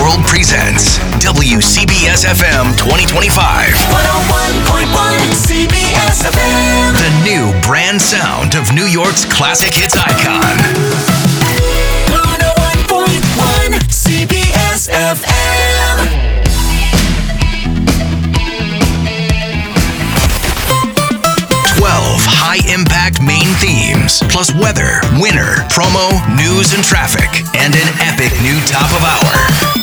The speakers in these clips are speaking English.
World presents WCBS FM 2025. 101.1 CBS FM. The new brand sound of New York's classic hits icon. 101.1 CBS FM. 12 high-impact main themes, plus weather, winter, promo, news, and traffic, and an epic new top of hour.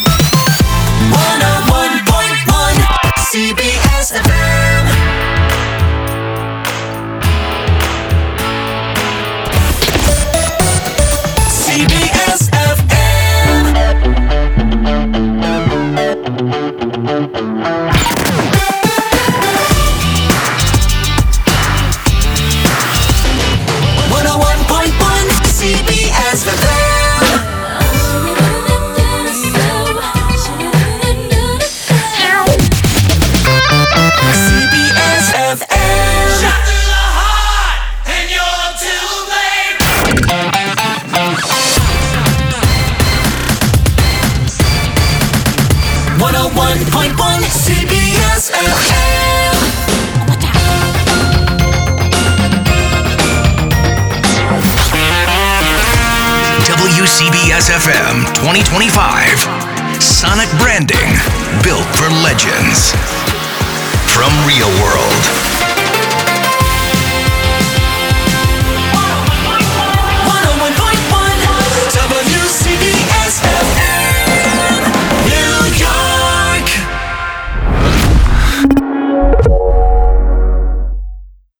101.1 CBS FM. CBS FM. 101.1 CBS CBS FM. Shot through the heart, and you're too late. 101.1 CBS FM. WCBS FM 2025. Sonic branding built for legends. From Real World.